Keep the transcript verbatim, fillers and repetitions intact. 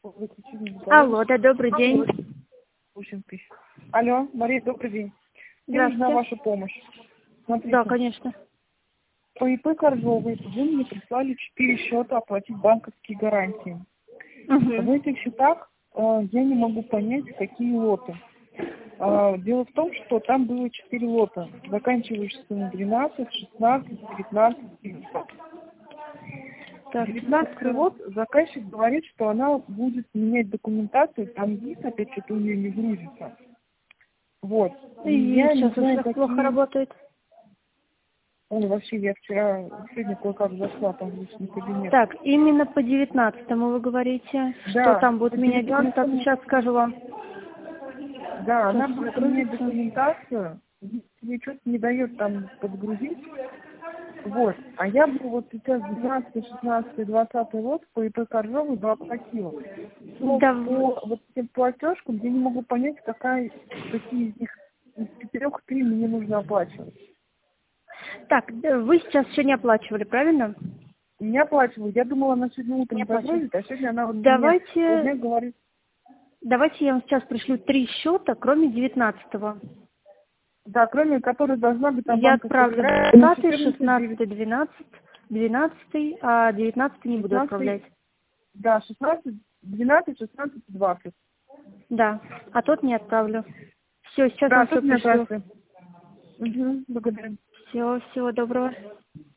Алло, да, добрый день. восемь тысяч. Алло, Мария, добрый день. Мне нужна Здравствуйте. ваша помощь. Смотрите, Да, конечно. по ИП Коржовой вы мне прислали четыре счета оплатить банковские гарантии. В Угу. этих счетах э, я не могу понять, какие лоты. Э, дело в том, что там было четыре лота, заканчивающиеся на двенадцать, шестнадцать, девятнадцать и девятнадцать. Так, девятнадцатый открою. лот заказчик говорит, что она будет менять документацию, там есть опять что-то у нее не грузится. Вот. И И я не сейчас у знаю, всех плохо какие... работает. Он вообще, я вчера, сегодня кое-как зашла там в личный кабинет. Так, именно по девятнадцатому вы говорите, что Да, там будет по менять документацию. девятнадцатому, Сейчас скажу вам. да, Сейчас она будет менять загрузится. документацию, мне что-то не дает там подгрузить. Вот. А я бы вот сейчас двенадцатый, шестнадцатый, двадцатый лот по ИП Коржовой бы оплатила. Но Да, по вот этим платежкам я не могу понять, какая, какие из них из четырех три мне нужно оплачивать. так, да, вы сейчас еще не оплачивали, правильно? Не оплачиваю. Я думала, она сегодня Не утром оплачивали. загрузит, а сегодня она вот мне Давайте, полдня говорит, давайте я вам сейчас пришлю три счета, кроме девятнадцатого. да, кроме которой должна быть там Я банковская отправлю гарантия на двадцатый, четырнадцать, девять, шестнадцатый, двенадцатый, двенадцатый, а девятнадцатый не буду шестнадцать, отправлять. да, шестнадцать, двенадцать, шестнадцать, двадцать. Да, а тот не отправлю. Все, сейчас Да, вам все тут мне пришлю. кажется. Угу, благодарю. Все, всего доброго.